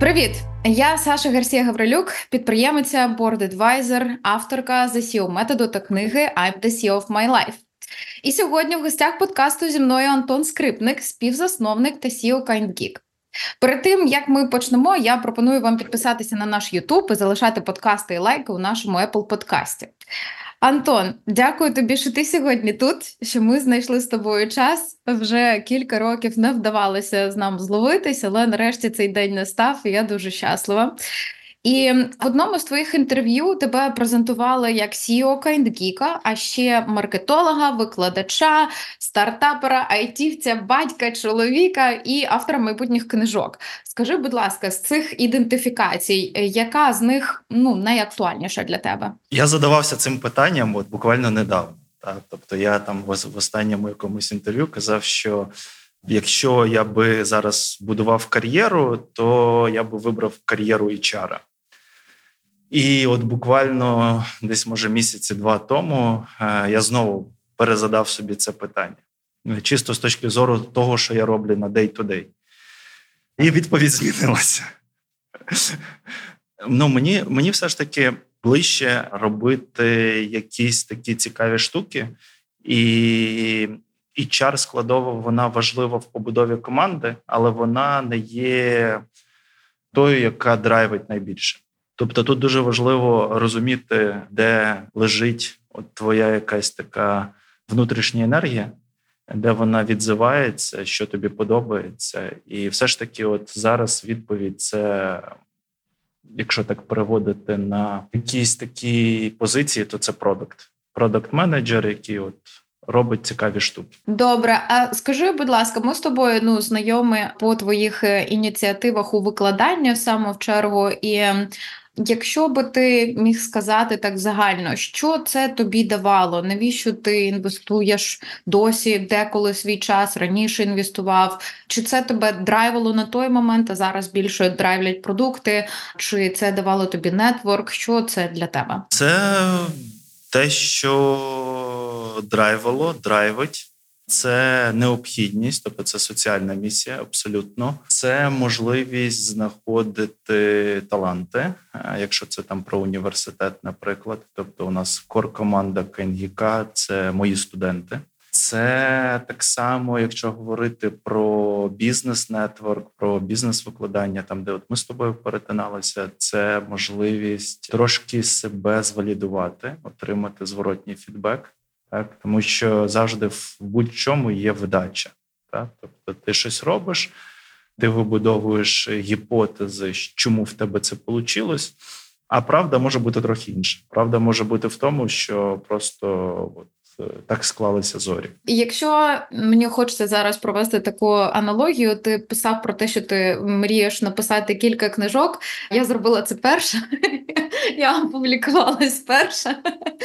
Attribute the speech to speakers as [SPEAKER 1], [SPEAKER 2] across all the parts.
[SPEAKER 1] Привіт! Я Саша Гарсія-Гаврилюк, підприємиця, board-advisor, авторка The SEO методу та книги I'm the CEO of my life. І сьогодні в гостях подкасту зі мною Антон Скрипник, співзасновник та CEO KindGeek. Перед тим, як ми почнемо, я пропоную вам підписатися на наш YouTube і залишати подкасти і лайки у нашому Apple подкасті. Антон, дякую тобі, що ти сьогодні тут, що ми знайшли з тобою час. Вже кілька років не вдавалося з нами зловитись, але нарешті цей день настав, і я дуже щаслива. І в одному з твоїх інтерв'ю тебе презентували як CEO KindGeek, а ще маркетолога, викладача, стартапера, айтівця, батька, чоловіка і автора майбутніх книжок. Скажи, будь ласка, з цих ідентифікацій, яка з них найактуальніша для тебе?
[SPEAKER 2] Я задавався цим питанням буквально недавно. Так? Тобто я там в останньому якомусь інтерв'ю казав, що якщо я би зараз будував кар'єру, то я би вибрав кар'єру HR. І от буквально десь, може, місяці-два тому я знову перезадав собі це питання. Чисто з точки зору того, що я роблю на day-to-day. І відповідь змінилася. Мені все ж таки ближче робити якісь такі цікаві штуки. І HR-складова, вона важлива в побудові команди, але вона не є тою, яка драйвить найбільше. Тобто тут дуже важливо розуміти, де лежить твоя якась така внутрішня енергія, де вона відзивається, що тобі подобається. І все ж таки зараз відповідь – це, якщо так переводити на якісь такі позиції, то це продакт. Продакт-менеджер, який робить цікаві штуки.
[SPEAKER 1] Добре. А скажи, будь ласка, ми з тобою знайомі по твоїх ініціативах у викладанні саме в чергу. І якщо би ти міг сказати так загально, що це тобі давало? Навіщо ти інвестуєш досі, деколи свій час, раніше інвестував? Чи це тебе драйвало на той момент, а зараз більше драйвлять продукти? Чи це давало тобі нетворк? Що це для тебе?
[SPEAKER 2] Це те, що драйвить. Це необхідність, тобто це соціальна місія, абсолютно. Це можливість знаходити таланти, якщо це там про університет, наприклад. Тобто у нас кор-команда KindGeek – це мої студенти. Це так само, якщо говорити про бізнес-нетворк, про бізнес-викладання, там, де ми з тобою перетиналися, це можливість трошки себе звалідувати, отримати зворотній фідбек. Так? Тому що завжди в будь-чому є вдача. Так? Тобто ти щось робиш, ти вибудовуєш гіпотези, чому в тебе це вийшло, а правда може бути трохи інша. Правда може бути в тому, що просто так склалися зорі.
[SPEAKER 1] І якщо мені хочеться зараз провести таку аналогію, ти писав про те, що ти мрієш написати кілька книжок. Я зробила це перша. Я опублікувалась перша.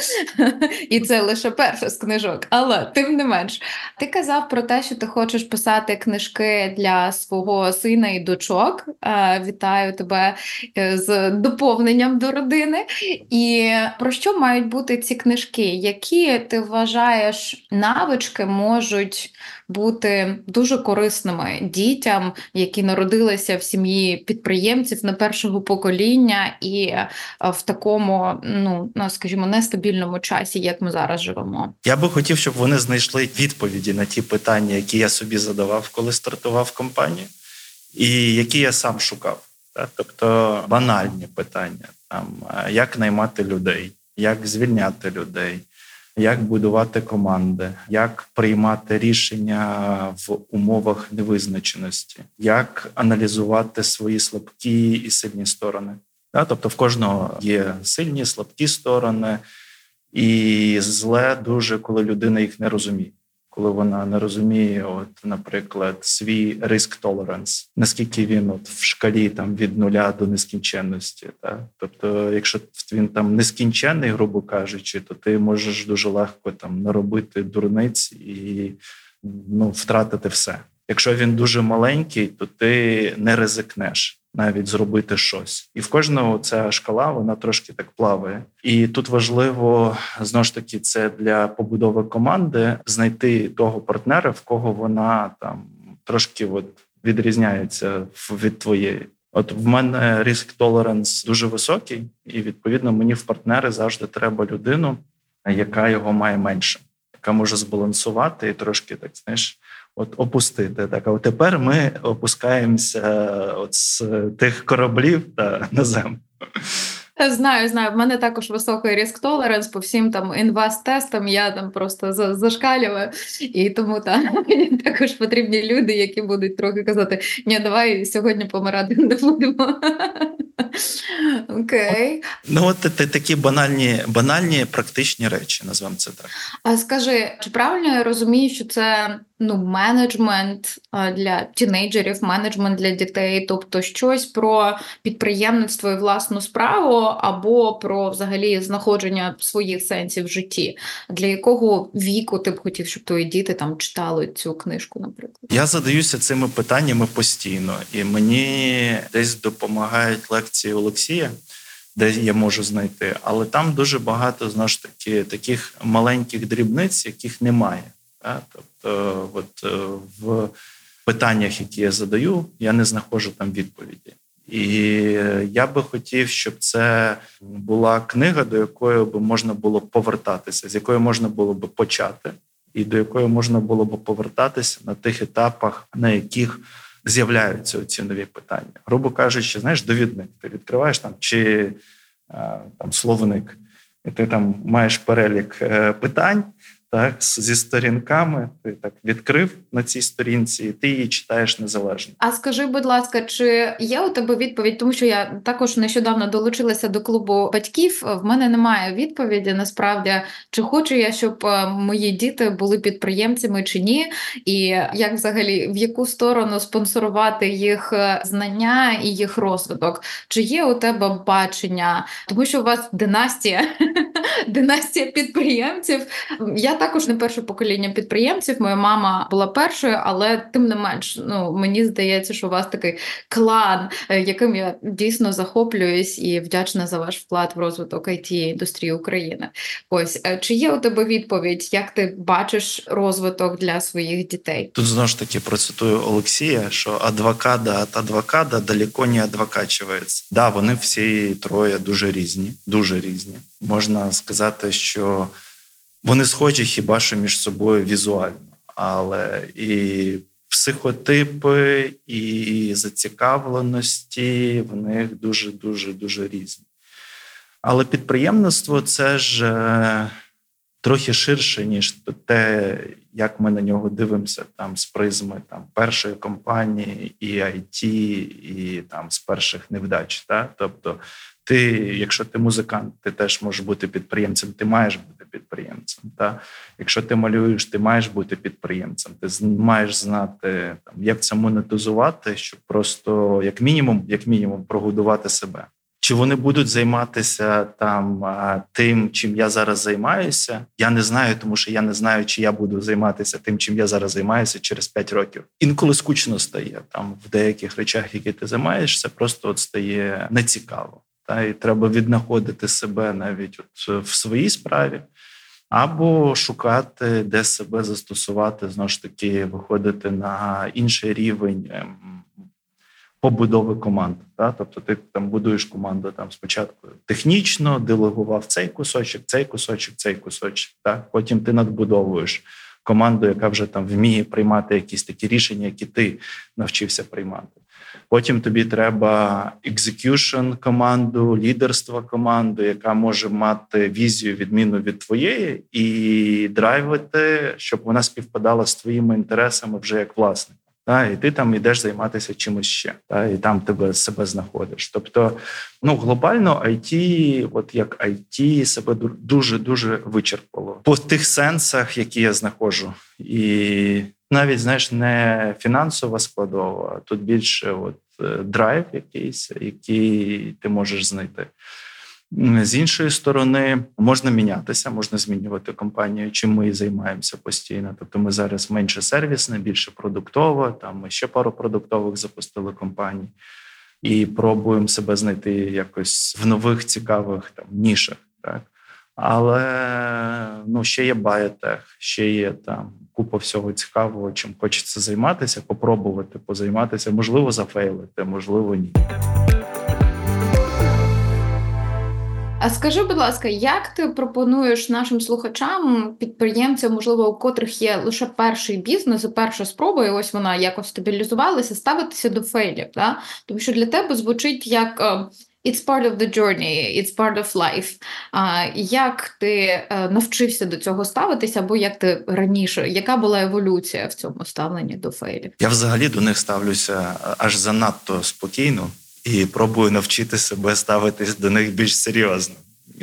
[SPEAKER 1] І це лише перша з книжок. Але, тим не менш, ти казав про те, що ти хочеш писати книжки для свого сина і дочок. Вітаю тебе з доповненням до родини. І про що мають бути ці книжки? Які ти вважаєш навички можуть бути дуже корисними дітям, які народилися в сім'ї підприємців не першого покоління і в такому, скажімо, нестабільному часі, як ми зараз живемо?
[SPEAKER 2] Я би хотів, щоб вони знайшли відповіді на ті питання, які я собі задавав, коли стартував компанію, і які я сам шукав. Тобто банальні питання, як наймати людей, як звільняти людей, як будувати команди, як приймати рішення в умовах невизначеності, як аналізувати свої слабкі і сильні сторони. Тобто в кожного є сильні, слабкі сторони, і зле дуже, коли людина їх не розуміє. Коли вона не розуміє, наприклад, свій risk tolerance, наскільки він в шкалі від 0 до нескінченності. Так? Тобто, якщо він нескінченний, грубо кажучи, то ти можеш дуже легко наробити дурниць і втратити все. Якщо він дуже маленький, то ти не ризикнеш навіть зробити щось. І в кожного ця шкала, вона трошки так плаває. І тут важливо, знову ж таки, це для побудови команди знайти того партнера, в кого вона трошки відрізняється від твоєї. От в мене risk tolerance дуже високий, і, відповідно, мені в партнери завжди треба людину, яка його має менше, яка може збалансувати і трошки, так, знаєш, от опустити. Так, а от тепер ми опускаємося от з тих кораблів на землю.
[SPEAKER 1] Знаю. В мене також високий риск толеранс по всім там інвест-тестам, я там просто зашкалюю, і тому мені також потрібні люди, які будуть трохи казати, ні, давай сьогодні помирати не будемо. Окей.
[SPEAKER 2] Ну, от такі банальні практичні речі, назвемо це так.
[SPEAKER 1] А скажи, чи правильно я розумію, що це менеджмент для тінейджерів, менеджмент для дітей, тобто щось про підприємництво і власну справу, або про взагалі знаходження своїх сенсів в житті? Для якого віку ти б хотів, щоб твої діти там читали цю книжку, наприклад?
[SPEAKER 2] Я задаюся цими питаннями постійно, і мені десь допомагають лекції Олексія, де я можу знайти, але там дуже багато, знову ж таки, таких маленьких дрібниць, яких немає. Тобто, от в питаннях, які я задаю, я не знаходжу там відповіді. І я би хотів, щоб це була книга, до якої би можна було повертатися, з якої можна було би почати, і до якої можна було би повертатися на тих етапах, на яких з'являються ці нові питання. Грубо кажучи, знаєш, довідник. Ти відкриваєш там чи там словник, і ти там маєш перелік питань, так, зі сторінками, ти так відкрив на цій сторінці, і ти її читаєш незалежно.
[SPEAKER 1] А скажи, будь ласка, чи є у тебе відповідь, тому що я також нещодавно долучилася до клубу батьків, в мене немає відповіді, насправді, чи хочу я, щоб мої діти були підприємцями чи ні, і як взагалі, в яку сторону спонсорувати їх знання і їх розвиток. Чи є у тебе бачення, тому що у вас династія підприємців. Я також не перше покоління підприємців, моя мама була першою, але тим не менш, мені здається, що у вас такий клан, яким я дійсно захоплююсь і вдячна за ваш вклад в розвиток IT-індустрії України. Ось, чи є у тебе відповідь, як ти бачиш розвиток для своїх дітей?
[SPEAKER 2] Тут знову ж таки процитую Олексія, що адвоката від адвоката далеко не адвокачується. Да, вони всі троє дуже різні. Можна сказати, що вони схожі хіба що між собою візуально, але і психотипи, і зацікавленості в них дуже різні. Але підприємництво – це ж трохи ширше, ніж те, як ми на нього дивимося там з призми там першої компанії, і IT, і там з перших невдач. Так? Тобто ти, якщо ти музикант, ти теж можеш бути підприємцем, ти маєш бути підприємцем. Так? Якщо ти малюєш, ти маєш бути підприємцем, ти маєш знати, там, як це монетизувати, щоб просто, як мінімум, прогодувати себе. Чи вони будуть займатися там тим, чим я зараз займаюся? Я не знаю, тому що я не знаю, чи я буду займатися тим, чим я зараз займаюся через 5 років. Інколи скучно стає там в деяких речах, які ти займаєшся, просто от стає нецікаво. І треба віднаходити себе навіть от в своїй справі, або шукати, де себе застосувати, знову ж таки, виходити на інший рівень побудови команди. Тобто ти там будуєш команду там спочатку технічно, делегував цей кусочок. Так? Потім ти надбудовуєш команду, яка вже там вміє приймати якісь такі рішення, які ти навчився приймати. Потім тобі треба execution команду, лідерство команду, яка може мати візію відмінну від твоєї і драйвити, щоб вона співпадала з твоїми інтересами вже як власник. І ти там йдеш займатися чимось ще, і там тебе себе знаходиш. Тобто, глобально IT, от як IT, себе дуже вичерпало по тих сенсах, які я знаходжу. І навіть, знаєш, не фінансова складова, а тут більше драйв якийсь, який ти можеш знайти. З іншої сторони, можна мінятися, можна змінювати компанію, чим ми і займаємося постійно. Тобто ми зараз менше сервісне, більше продуктово, там ми ще пару продуктових запустили компаній і пробуємо себе знайти якось в нових цікавих там нішах. Так? Але ще є біотех, ще є там купа всього цікавого, чим хочеться займатися, попробувати позайматися. Можливо, зафейлити, можливо, ні.
[SPEAKER 1] А скажи, будь ласка, як ти пропонуєш нашим слухачам, підприємцям, можливо, у котрих є лише перший бізнес, і перша спроба, і ось вона якось стабілізувалася, ставитися до фейлів? Да? Тому що для тебе звучить як it's part of the journey, it's part of life. Як ти навчився до цього ставитися, або як ти раніше, яка була еволюція в цьому ставленні до фейлів?
[SPEAKER 2] Я взагалі до них ставлюся аж занадто спокійно і пробую навчити себе ставитись до них більш серйозно.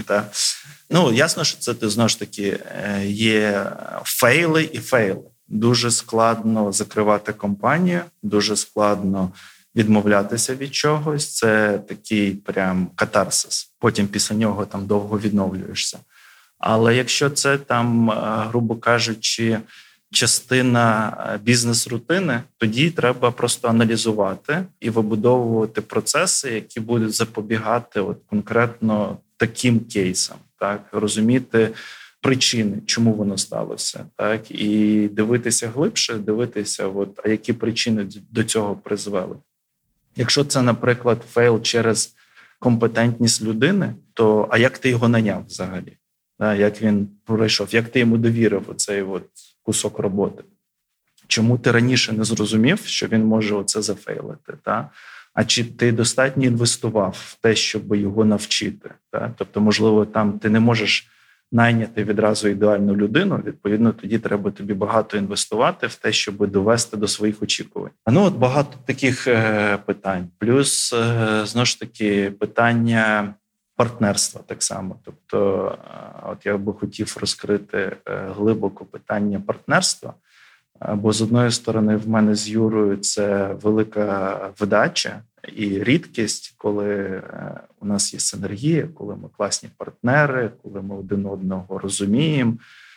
[SPEAKER 2] Ясно, що це, знову ж таки, є фейли і фейли. Дуже складно закривати компанію, дуже складно відмовлятися від чогось. Це такий прям катарсис. Потім після нього там довго відновлюєшся. Але якщо це там, грубо кажучи, частина бізнес-рутини, тоді треба просто аналізувати і вибудовувати процеси, які будуть запобігати конкретно таким кейсам, так, розуміти причини, чому воно сталося, так, і дивитися глибше, а які причини до цього призвели. Якщо це, наприклад, фейл через компетентність людини, то а як ти його найняв взагалі? Як він пройшов, як ти йому довірив оцей кусок роботи? Чому ти раніше не зрозумів, що він може оце зафейлити? А чи ти достатньо інвестував в те, щоб його навчити? Тобто, можливо, там ти не можеш найняти відразу ідеальну людину, відповідно, тоді треба тобі багато інвестувати в те, щоб довести до своїх очікувань. Багато таких питань. Плюс, знову ж таки, питання партнерства так само. Тобто, я би хотів розкрити глибоко питання партнерства, бо з одної сторони в мене з Юрою це велика вдача і рідкість, коли у нас є синергія, коли ми класні партнери, коли ми один одного розуміємо,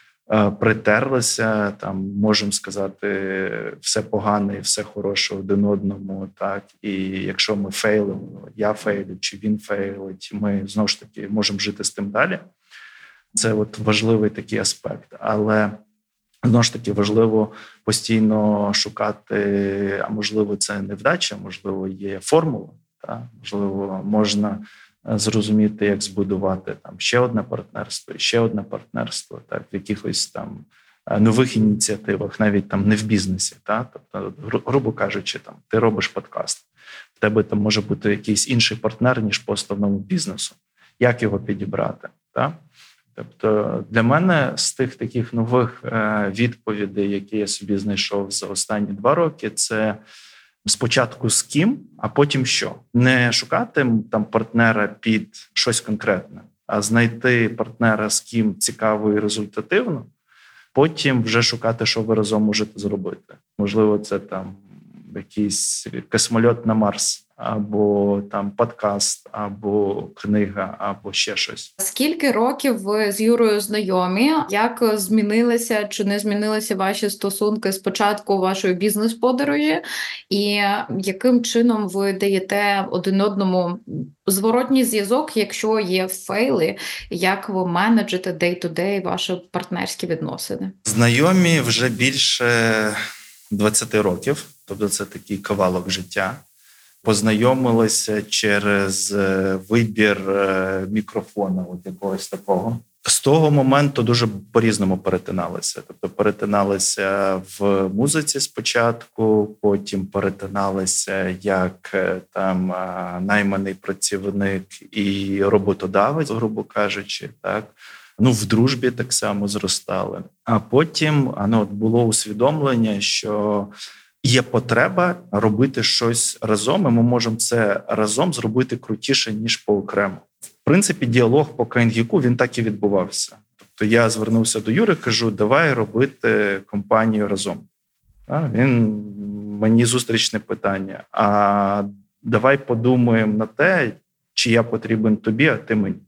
[SPEAKER 2] притерлися, там можемо сказати все погане і все хороше один одному, так, і якщо ми фейлимо, я фейлю чи він фейлить, ми знову ж таки можемо жити з тим далі. Це важливий такий аспект, але знову ж таки важливо постійно шукати, а можливо це не вдача, можливо є формула, так? Можливо можна зрозуміти, як збудувати там ще одне партнерство, так, в якихось там нових ініціативах, навіть там не в бізнесі. Так? Тобто, грубо кажучи, там ти робиш подкаст, в тебе там може бути якийсь інший партнер, ніж по основному бізнесу. Як його підібрати? Так? Тобто для мене з тих таких нових відповідей, які я собі знайшов за останні 2 роки, це спочатку з ким, а потім що. Не шукати там партнера під щось конкретне, а знайти партнера, з ким цікаво і результативно, потім вже шукати, що ви разом можете зробити. Можливо, це там якийсь космольот на Марс, або там подкаст, або книга, або ще щось.
[SPEAKER 1] Скільки років ви з Юрою знайомі? Як змінилися чи не змінилися ваші стосунки з початку вашої бізнес-подорожі? І яким чином ви даєте один одному зворотній зв'язок, якщо є фейли? Як ви менеджите day-to-day ваші партнерські відносини?
[SPEAKER 2] Знайомі вже більше 20 років, тобто це такий кавалок життя. Познайомилися через вибір мікрофона, якогось такого. З того моменту дуже по-різному перетиналися. Тобто перетиналися в музиці спочатку, потім перетиналися як там найманий працівник і роботодавець, грубо кажучи, так. В дружбі так само зростали. А потім було усвідомлення, що є потреба робити щось разом, і ми можемо це разом зробити крутіше, ніж поокремо. В принципі, діалог по Кайнгіку, він так і відбувався. Тобто я звернувся до Юри, кажу, давай робити компанію разом. Він мені зустрічне питання, а давай подумаємо на те, чи я потрібен тобі, а ти мені.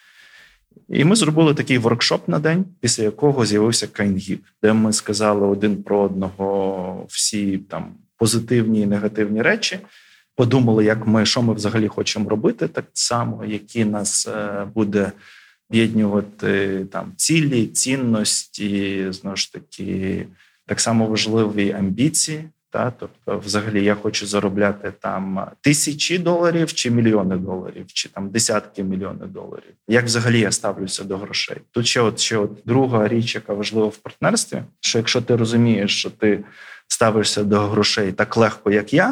[SPEAKER 2] І ми зробили такий воркшоп на день, після якого з'явився Кайнгік, де ми сказали один про одного всі там позитивні і негативні речі, подумали, що ми взагалі хочемо робити так само, які нас буде об'єднувати там цілі, цінності, знову ж таки, так само важливі амбіції. Тобто, взагалі, я хочу заробляти там $1000 чи мільйони доларів, чи там десятки мільйонів доларів. Як взагалі я ставлюся до грошей? Тут ще друга річ, яка важлива в партнерстві, що якщо ти розумієш, що ти ставишся до грошей так легко, як я,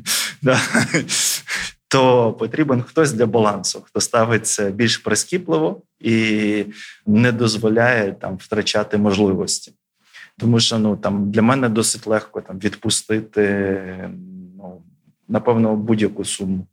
[SPEAKER 2] то потрібен хтось для балансу, хто ставиться більш прискіпливо і не дозволяє там втрачати можливості. Тому що для мене досить легко відпустити напевно будь-яку суму.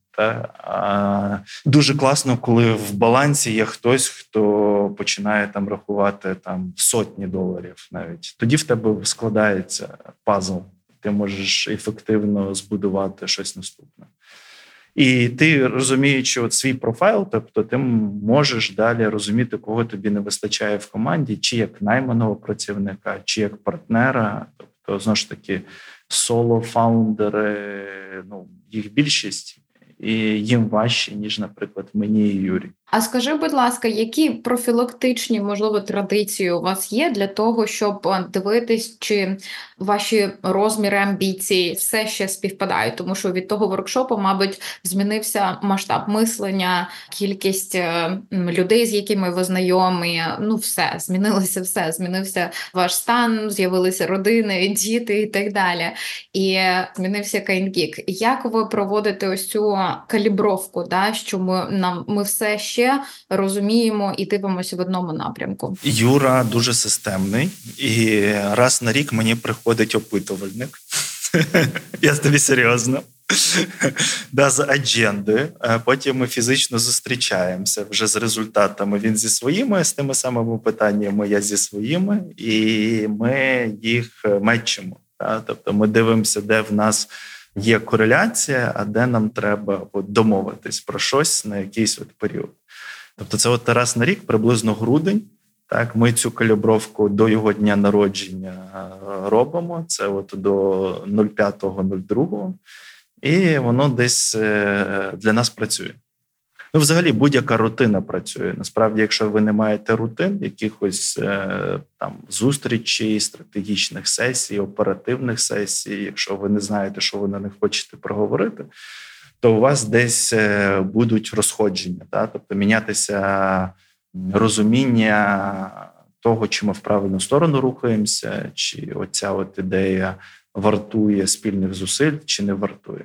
[SPEAKER 2] Дуже класно, коли в балансі є хтось, хто починає рахувати сотні доларів навіть. Тоді в тебе складається пазл. Ти можеш ефективно збудувати щось наступне. І ти, розуміючи свій профайл, тобто ти можеш далі розуміти, кого тобі не вистачає в команді, чи як найманого працівника, чи як партнера. Тобто, знову ж таки, соло-фаундери, їх більшість, і їм важче, ніж, наприклад, мені і Юрі.
[SPEAKER 1] А скажи, будь ласка, які профілактичні, можливо, традиції у вас є для того, щоб дивитись, чи ваші розміри амбіцій все ще співпадають? Тому що від того воркшопу, мабуть, змінився масштаб мислення, кількість людей, з якими ви знайомі, все, змінився ваш стан, з'явилися родини, діти і так далі. І змінився CaneGeek. Як ви проводите ось цю калібровку, що ми все ще розуміємо і дивимося в одному напрямку?
[SPEAKER 2] Юра дуже системний, і раз на рік мені приходить опитувальник. Я тобі серйозно. З аджендою. Потім ми фізично зустрічаємося вже з результатами. Він зі своїми, з тими самими питаннями, я зі своїми, і ми їх мечимо. Тобто ми дивимося, де в нас є кореляція, а де нам треба домовитись про щось на якийсь період. Тобто це раз на рік, приблизно грудень, ми цю калібровку до його дня народження робимо, це до 05.02, і воно десь для нас працює. Взагалі, будь-яка рутина працює. Насправді, якщо ви не маєте рутин, якихось зустрічей, стратегічних сесій, оперативних сесій, якщо ви не знаєте, що ви на них хочете проговорити, то у вас десь будуть розходження, тобто мінятися розуміння того, чи ми в правильну сторону рухаємося, чи оця ідея вартує спільних зусиль, чи не вартує.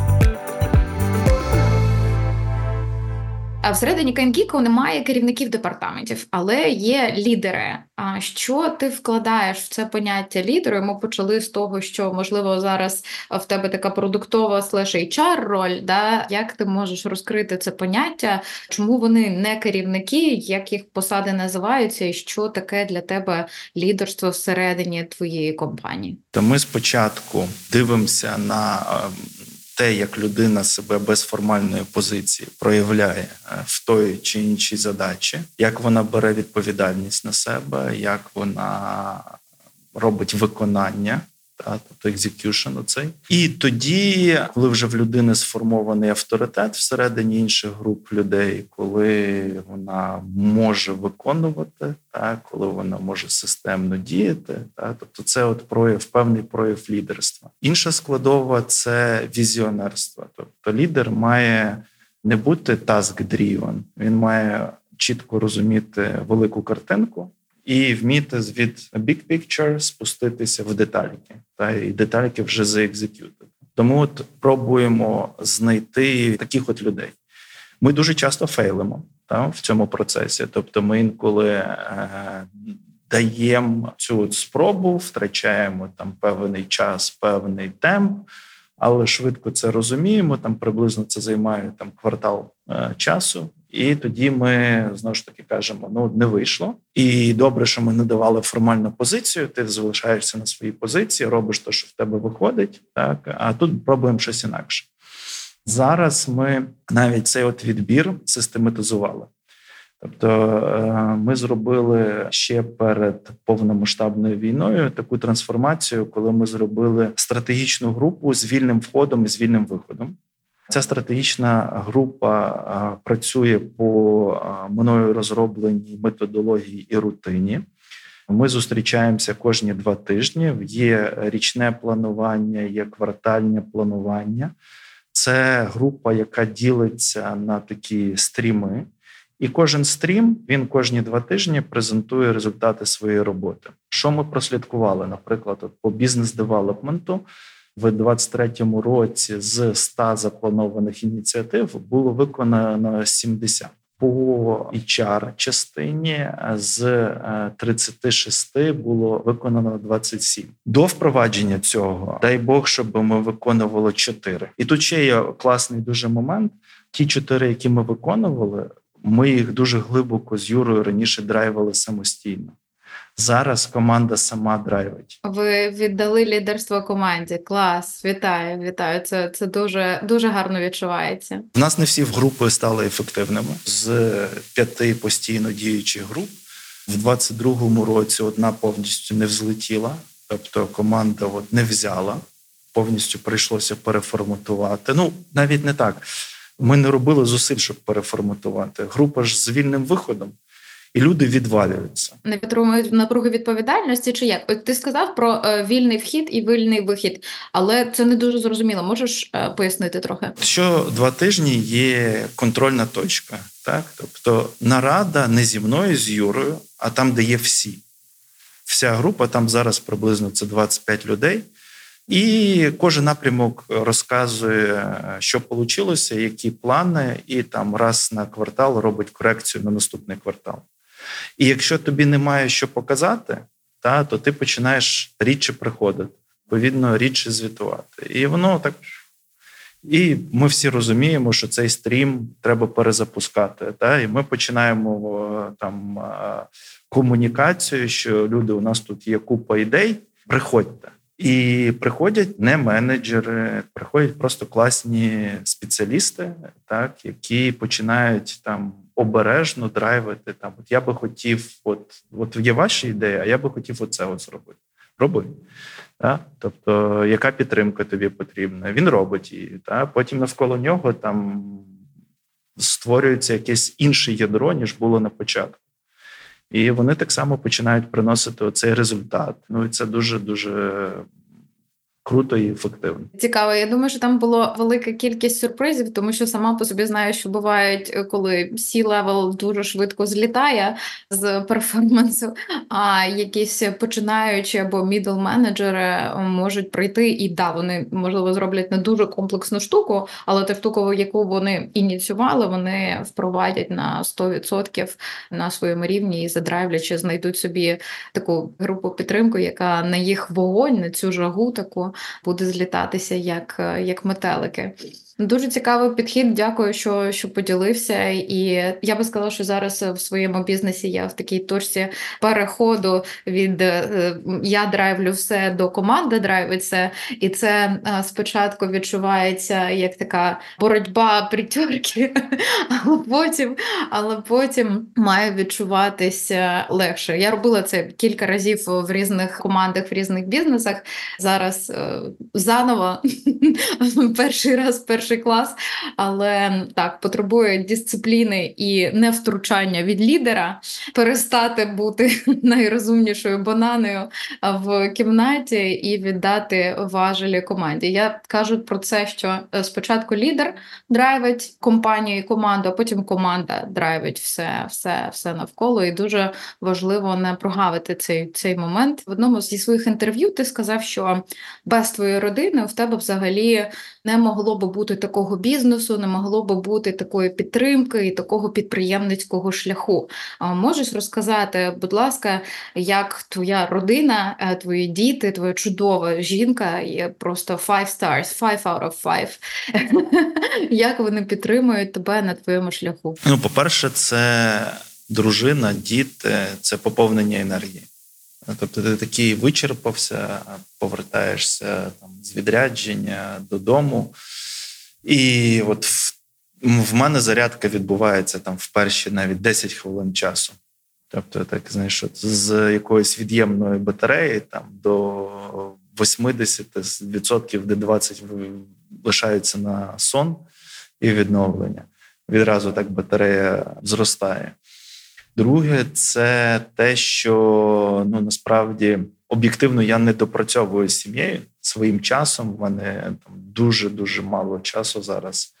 [SPEAKER 1] А всередині CaneGeek немає керівників департаментів, але є лідери. А що ти вкладаєш в це поняття лідеру? Ми почали з того, що, можливо, зараз в тебе така продуктова /HR роль, Як ти можеш розкрити це поняття? Чому вони не керівники, як їх посади називаються, і що таке для тебе лідерство всередині твоєї компанії?
[SPEAKER 2] То ми спочатку дивимося на те, як людина себе без формальної позиції проявляє в той чи іншій задачі, як вона бере відповідальність на себе, як вона робить виконання, тобто execution оцей. І тоді, коли вже в людини сформований авторитет всередині інших груп людей, коли вона може виконувати, коли вона може системно діяти, тобто це певний прояв лідерства. Інша складова – це візіонерство. Тобто лідер має не бути task-driven, він має чітко розуміти велику картинку, і вміти від big picture спуститися в детальки, і детальки вже заекзекютити. Тому пробуємо знайти таких людей. Ми дуже часто фейлимо в цьому процесі. Тобто ми інколи даємо цю спробу, втрачаємо певний час, певний темп, але швидко це розуміємо, приблизно це займає квартал часу. І тоді ми, знову ж таки, кажемо, не вийшло. І добре, що ми не давали формальну позицію, ти залишаєшся на своїй позиції, робиш те, що в тебе виходить, а тут пробуємо щось інакше. Зараз ми навіть цей відбір систематизували. Тобто ми зробили ще перед повномасштабною війною таку трансформацію, коли ми зробили стратегічну групу з вільним входом і з вільним виходом. Ця стратегічна група працює по мною розробленій методології і рутині. Ми зустрічаємося кожні 2 тижні. Є річне планування, є квартальне планування. Це група, яка ділиться на такі стріми. І кожен стрім, він кожні 2 тижні презентує результати своєї роботи. Що ми прослідкували? Наприклад, по бізнес-девелопменту в 2023 році з 100 запланованих ініціатив було виконано 70. По HR-частині з 36 було виконано 27. До впровадження цього, дай Бог, щоб ми виконували 4. І тут ще є класний дуже момент. Ті 4, які ми виконували, ми їх дуже глибоко з Юрою раніше драйвили самостійно. Зараз команда сама драйвить.
[SPEAKER 1] Ви віддали лідерство команді. Клас, вітаю. Це дуже, дуже гарно відчувається.
[SPEAKER 2] У нас не всі в групи стали ефективними. З 5 постійно діючих груп в 22-му році одна повністю не взлетіла, тобто команда не взяла, повністю прийшлося переформатувати. Навіть не так. Ми не робили зусиль, щоб переформатувати. Група ж з вільним виходом. І люди відвалюються.
[SPEAKER 1] Не отримують напруги відповідальності чи як? От ти сказав про вільний вхід і вільний вихід, але це не дуже зрозуміло. Можеш пояснити трохи?
[SPEAKER 2] Що 2 тижні є контрольна точка. Так? Тобто нарада не зі мною, з Юрою, а там, де є всі. Вся група, там зараз приблизно це 25 людей. І кожен напрямок розказує, що вийшло, які плани, і там раз на квартал робить корекцію на наступний квартал. І якщо тобі немає що показати, то ти починаєш рідше приходити, відповідно, рідше звітувати. І воно так. І ми всі розуміємо, що цей стрім треба перезапускати. І ми починаємо там комунікацію, що люди, у нас тут є купа ідей, приходьте. І приходять не менеджери, приходять просто класні спеціалісти, так, які починають там обережно драйвити. Там, я би хотів, от є ваші ідеї, а я би хотів оце зробити. Роби. Так? Тобто, яка підтримка тобі потрібна? Він робить її. Так? Потім навколо нього там створюється якесь інше ядро, ніж було на початку. І вони так само починають приносити оцей результат. І це дуже-дуже круто і ефективно.
[SPEAKER 1] Цікаво. Я думаю, що там було велика кількість сюрпризів, тому що сама по собі знаю, що бувають, коли C-level дуже швидко злітає з перформансу, а якісь починаючі або middle менеджери можуть прийти і вони, можливо, зроблять не дуже комплексну штуку, але ту штуку, яку вони ініціювали, вони впровадять на 100% на своєму рівні і задрайвлячи, знайдуть собі таку групу підтримки, яка на їх вогонь, на цю жагу таку буде злітатися як метелики. Дуже цікавий підхід, дякую, що поділився. І я би сказала, що зараз в своєму бізнесі я в такій точці переходу від я драйвлю все до команда драйвить все. І це спочатку відчувається як така боротьба притірки, але потім має відчуватися легше. Я робила це кілька разів в різних командах, в різних бізнесах. Зараз заново перший раз, перший клас, але так, потребує дисципліни і невтручання від лідера, перестати бути найрозумнішою бананою в кімнаті і віддати важелі команді. Я кажу про це, що спочатку лідер драйвить компанію і команду, а потім команда драйвить все навколо. І дуже важливо не прогавити цей момент. В одному зі своїх інтерв'ю ти сказав, що без твоєї родини в тебе взагалі не могло би бути такого бізнесу, не могло би бути такої підтримки і такого підприємницького шляху. Можеш розказати, будь ласка, як твоя родина, твої діти, твоя чудова жінка, є просто 5 stars, 5 out of 5. Як вони підтримують тебе на твоєму шляху?
[SPEAKER 2] По-перше, це дружина, діти, це поповнення енергії. Тобто ти такий вичерпався, повертаєшся там з відрядження додому. І от в мене зарядка відбувається там в перші навіть 10 хвилин часу. Тобто, так, знаєш, з якоїсь від'ємної батареї там до 80%, де 20% лишаються на сон. і відновлення. Відразу так батарея зростає. Друге, це те, що насправді об'єктивно я не допрацьовую з сім'єю своїм часом. В мене там дуже-дуже мало часу зараз.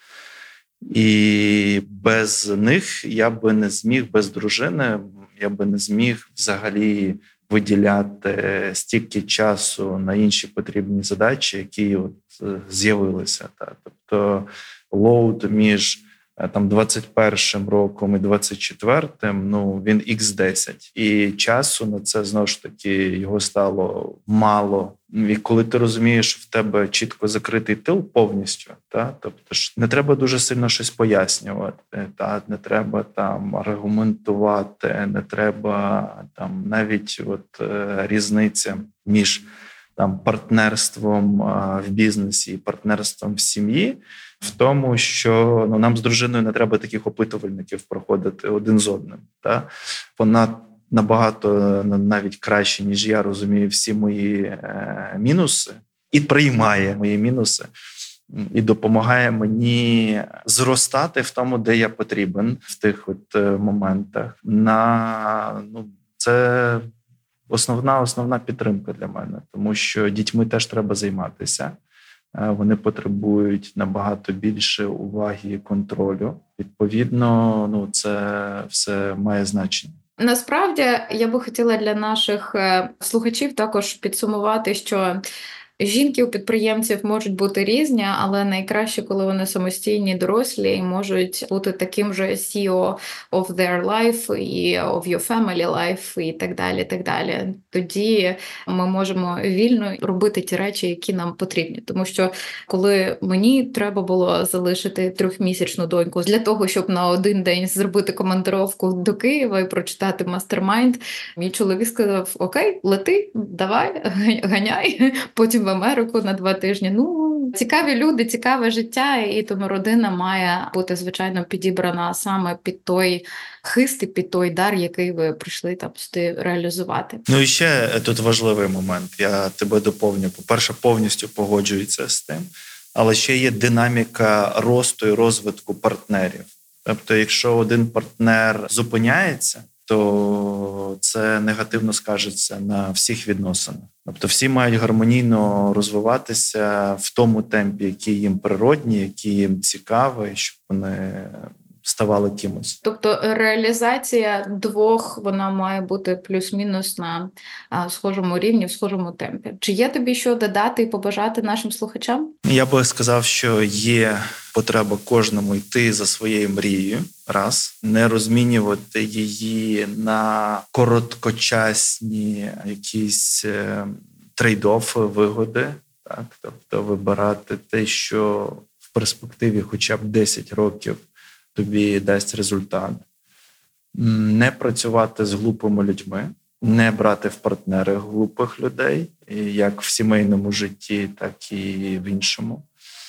[SPEAKER 2] І без них я би не зміг, без дружини, я би не зміг взагалі виділяти стільки часу на інші потрібні задачі, які з'явилися. Тобто лоуд між 21-м роком і 24-м, він X10. І часу на це, знову ж таки, його стало мало. І коли ти розумієш, що в тебе чітко закритий тил повністю, тобто ж не треба дуже сильно щось пояснювати, не треба там аргументувати, не треба там навіть різниця між партнерством в бізнесі і партнерством в сім'ї, в тому, що нам з дружиною не треба таких опитувальників проходити один з одним. Вона набагато навіть краще, ніж я, розуміє всі мої мінуси і приймає мої мінуси, і допомагає мені зростати в тому, де я потрібен в тих моментах. Це основна підтримка для мене, тому що дітьми теж треба займатися. Вони потребують набагато більше уваги і контролю. Відповідно, це все має значення.
[SPEAKER 1] Насправді, я би хотіла для наших слухачів також підсумувати, що жінки у підприємців можуть бути різні, але найкраще, коли вони самостійні, дорослі і можуть бути таким же CEO of their life і of your family life і так далі, так далі. Тоді ми можемо вільно робити ті речі, які нам потрібні. Тому що коли мені треба було залишити 3-місячну доньку для того, щоб на один день зробити командировку до Києва і прочитати мастермайнд, мій чоловік сказав: окей, лети, давай, ганяй, потім в Америку на 2 тижні. Цікаві люди, цікаве життя, і тому родина має бути, звичайно, підібрана саме під той хист і під той дар, який ви прийшли там сюди реалізувати.
[SPEAKER 2] І ще тут важливий момент. Я тебе доповню. По-перше, повністю погоджуюся з тим, але ще є динаміка росту і розвитку партнерів. Тобто, якщо один партнер зупиняється, то це негативно скажеться на всіх відносинах. Тобто всі мають гармонійно розвиватися в тому темпі, який їм природній, який їм цікавий, щоб вони ставали кимось.
[SPEAKER 1] Тобто реалізація двох, вона має бути плюс-мінус на схожому рівні, в схожому темпі. Чи є тобі що додати і побажати нашим слухачам?
[SPEAKER 2] Я би сказав, що є потреба кожному йти за своєю мрією, не розмінювати її на короткочасні якісь трейд-оффи, вигоди, тобто вибирати те, що в перспективі хоча б 10 років тобі дасть результат. Не працювати з глупими людьми, не брати в партнери глупих людей, як в сімейному житті, так і в іншому.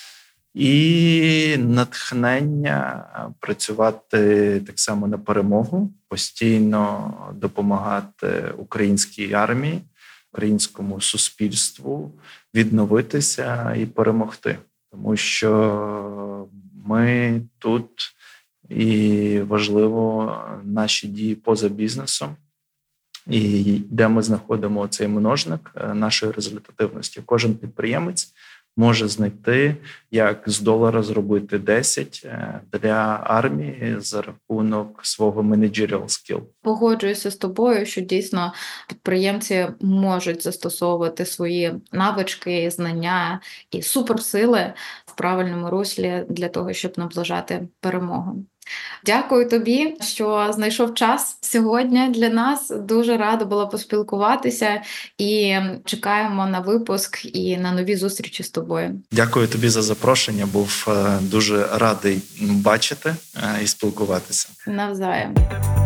[SPEAKER 2] І натхнення працювати так само на перемогу, постійно допомагати українській армії, українському суспільству відновитися і перемогти. Тому що ми тут, і важливо наші дії поза бізнесом, і де ми знаходимо цей множник нашої результативності. Кожен підприємець може знайти, як з $1 зробити 10 для армії за рахунок свого managerial skill.
[SPEAKER 1] Погоджуюся з тобою, що дійсно підприємці можуть застосовувати свої навички, знання і суперсили в правильному руслі для того, щоб наближати перемогу. Дякую тобі, що знайшов час сьогодні для нас. Дуже рада була поспілкуватися і чекаємо на випуск і на нові зустрічі з тобою.
[SPEAKER 2] Дякую тобі за запрошення. Був дуже радий бачити і спілкуватися.
[SPEAKER 1] Навзаєм.